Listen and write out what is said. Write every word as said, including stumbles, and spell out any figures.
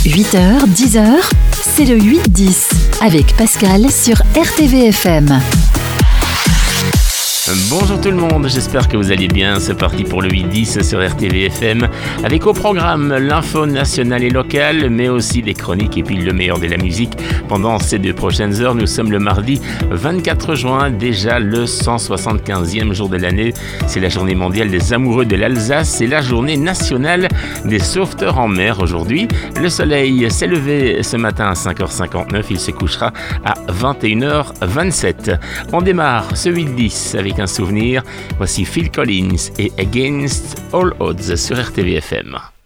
huit heures, dix heures, c'est le huit dix avec Pascal sur R T V F M. Bonjour tout le monde, j'espère que vous allez bien. C'est parti pour le huit dix sur R T V F M avec au programme l'info nationale et locale, mais aussi des chroniques et puis le meilleur de la musique. Pendant ces deux prochaines heures, nous sommes le mardi vingt-quatre juin, déjà le cent soixante-quinzième jour de l'année. C'est la journée mondiale des amoureux de l'Alsace, c'est la journée nationale des sauveteurs en mer aujourd'hui. Le soleil s'est levé ce matin à cinq heures cinquante-neuf, il se couchera à vingt et une heures vingt-sept. On démarre ce huit dix avec un souvenir. Voici Phil Collins et Against All Odds sur R T V F M.